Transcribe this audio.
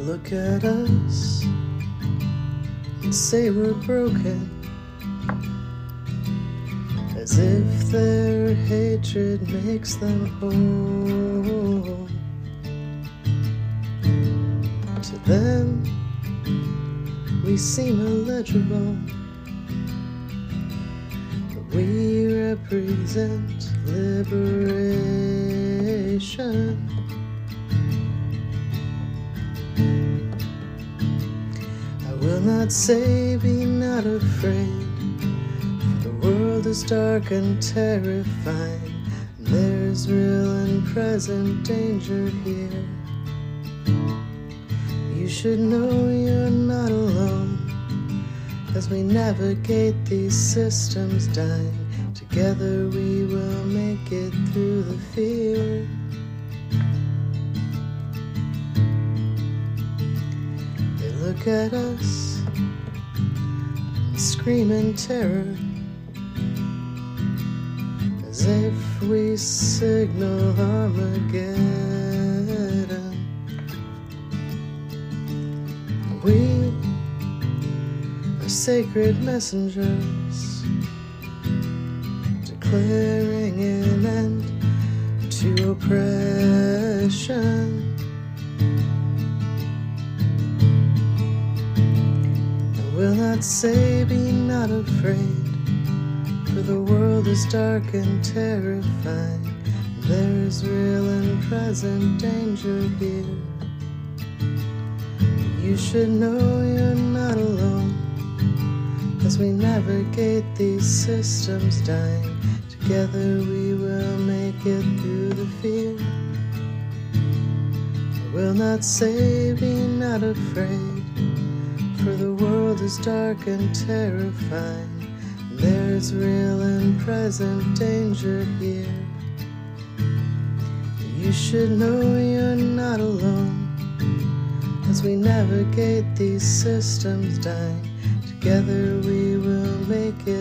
look at us and say we're broken, as if their hatred makes them whole. To them, we seem illegible, but we represent liberation. I will not say be not afraid, for the world is dark and terrifying, and there's real and present danger here. You should know you're not alone, as we navigate these systems dying. Together we will make it through the fear. They look at us and scream in terror, as if we signal Armageddon. We are sacred messengers, declaring an end to oppression. I will not say be not afraid, for the world is dark and terrifying, and there is real and present danger here. You should know you're not alone, as we navigate these systems dying. Together we will make it through the fear. I will not say be not afraid, for the world is dark and terrifying, and there is real and present danger here. You should know you're not alone, as we navigate these systems dying. Together we will make it